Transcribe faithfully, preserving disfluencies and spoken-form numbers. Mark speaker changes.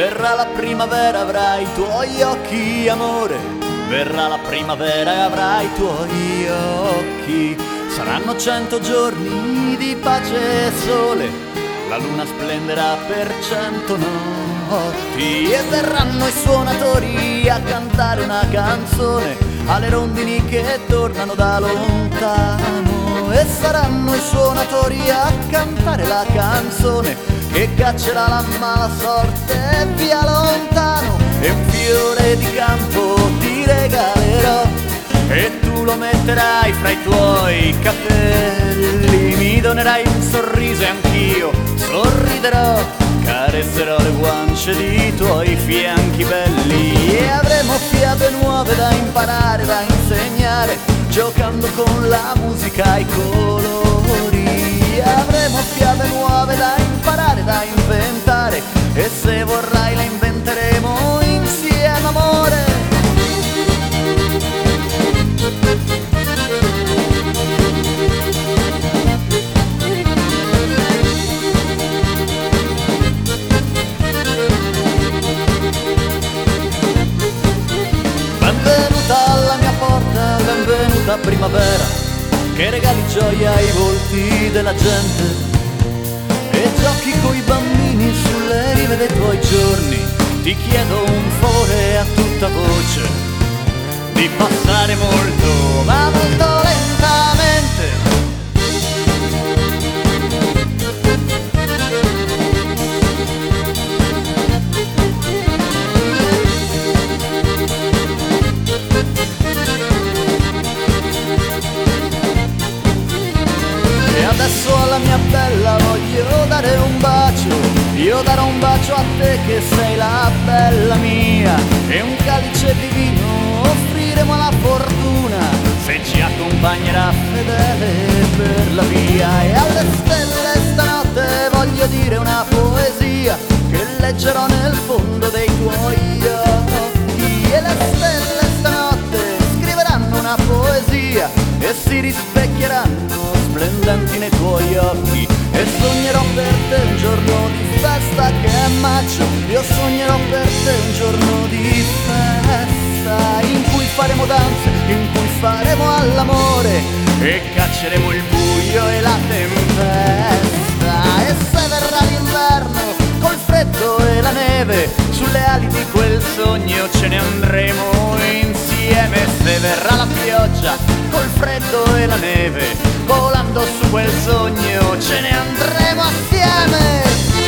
Speaker 1: Verrà la primavera, avrai i tuoi occhi, amore. Verrà la primavera e avrai i tuoi occhi. Saranno cento giorni di pace e sole, la luna splenderà per cento notti. E verranno i suonatori a cantare una canzone alle rondini che tornano da lontano. E saranno i suonatori a cantare la canzone che caccerà la mala sorte via lontano. E un fiore di campo ti regalerò e tu lo metterai fra i tuoi capelli. Mi donerai un sorriso e anch'io sorriderò, carezserò le guance di tuoi fianchi belli. E avremo fiabe nuove da imparare, da insegnare, giocando con la musica e i colori. Avremo fiabe nuove da imparare, da inventare, e se vorrai le inventeremo insieme, amore. Benvenuta alla mia porta, benvenuta primavera, che regali gioia ai volti della gente e giochi coi bambini sulle rive dei tuoi giorni. Ti chiedo un favore a tutta voce, di passare molto, ma molto lentamente. E adesso alla mia bella voglio dare un bacio, io darò un bacio a te che sei la bella mia, e un calice di vino offriremo alla fortuna, se ci accompagnerà fedele per la via. E alle stelle stanotte voglio dire una poesia che leggerò nel fondo dei tuoi occhi. E le stelle stanotte scriveranno una poesia e si rispecchieranno splendenti nei tuoi occhi. E sognerò per te un giorno di festa che è maggio, io sognerò per te un giorno di festa in cui faremo danze, in cui faremo all'amore e cacceremo il buio e la tempesta. E se verrà l'inverno col freddo e la neve, sulle ali di quel sogno ce ne andremo insieme. E se verrà la pioggia col freddo e la neve, volando su quel sogno ce ne andremo assieme.